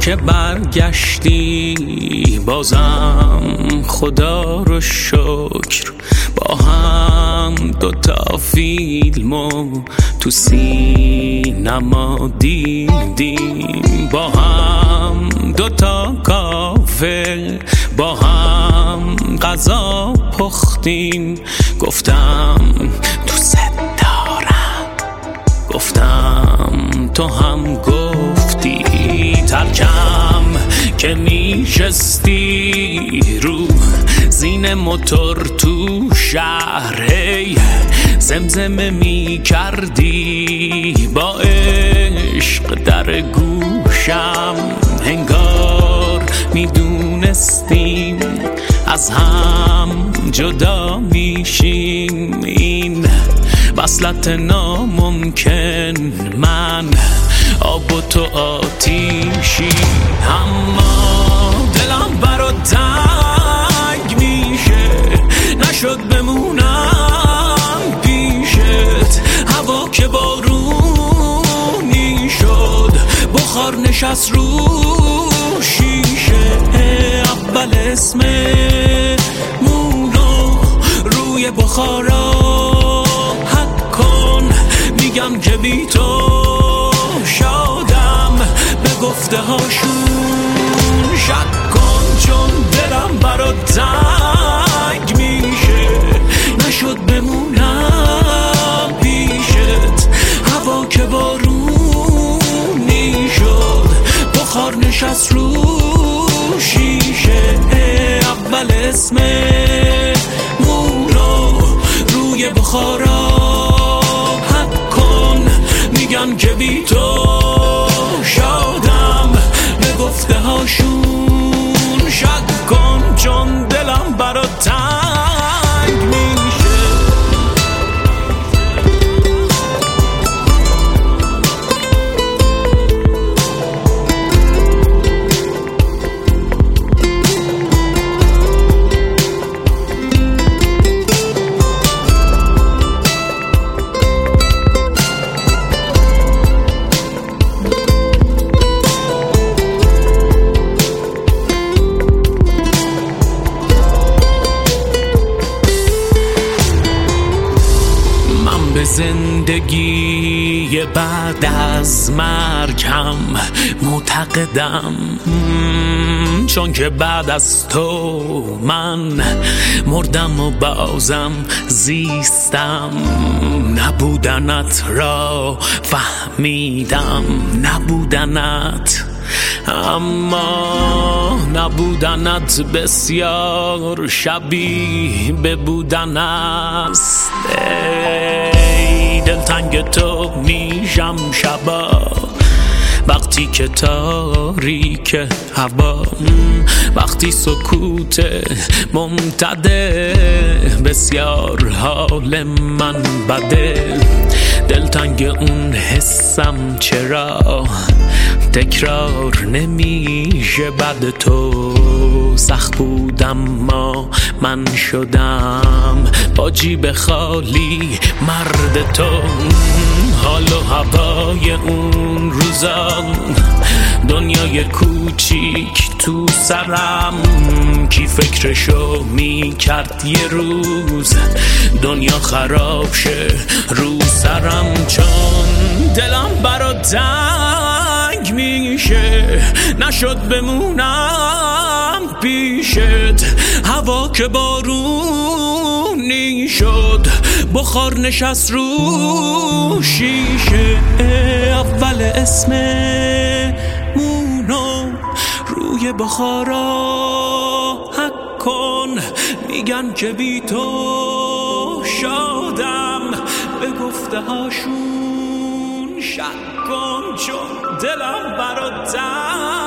که برگشتی بازم خدا رو شکر، با هم دوتا فیلمو تو سینما دیدیم، با هم دوتا کافه با هم غذا پختیم. گفتم دوست دارم، گفتم تو هم گفتی. ترکم که میشستی رو زین موتور تو شهر، زمزمه میکردی با عشق در گوشم، انگار میدونستیم از هم جدا میشیم. این وصلت ناممکن، من آب و تو آتیشی، اما دلم برات تنگ میشه، نشد بمونم پیشت. هوا که بارونی شد، بخار نشست رو شیشه. اول اسممونو روی بخارا حک کن، میگم که بی تو شادم، به گفته هاشون شک کن. چون دلم برات تنگ میشه، نشد بمونم پیشت. هوا که بارونی شد، بخار نشست رو شیشه. اول اسممونو روی بخارا حک کن، میگن که بی تو شادم، به گفته هاشون شک کن. چون دلم برات تنگ میشه. زندگی بعد از مرگم معتقدم، چون که بعد از تو من مردم و بازم زیستم. نبودنت را فهمیدم، نبودنت، اما نبودنت بسیار شبیه به بودن است. دلتنگ تو میشم شبا، وقتی که تاریک هوا، وقتی سکوت ممتده، بسیار حال من بده. دلتنگ اون حسم چرا تکرار نمیشه بعد تو. سخت بودم ما من شدم با جیب خالی مرد تو. حال و هوای اون روزا، دنیای کوچیک تو سرم، کی فکرشو میکرد یه روز دنیا خراب شه رو سرم. چون دلم برات تنگ میشه، نشد بمونم پیشت. هوا که بارونی شد، بخار نشست رو شیشه. اول اسممونو روی بخارا حک کن، میگن که بی تو شادم، به گفته هاشون شک کن. چون دلم برات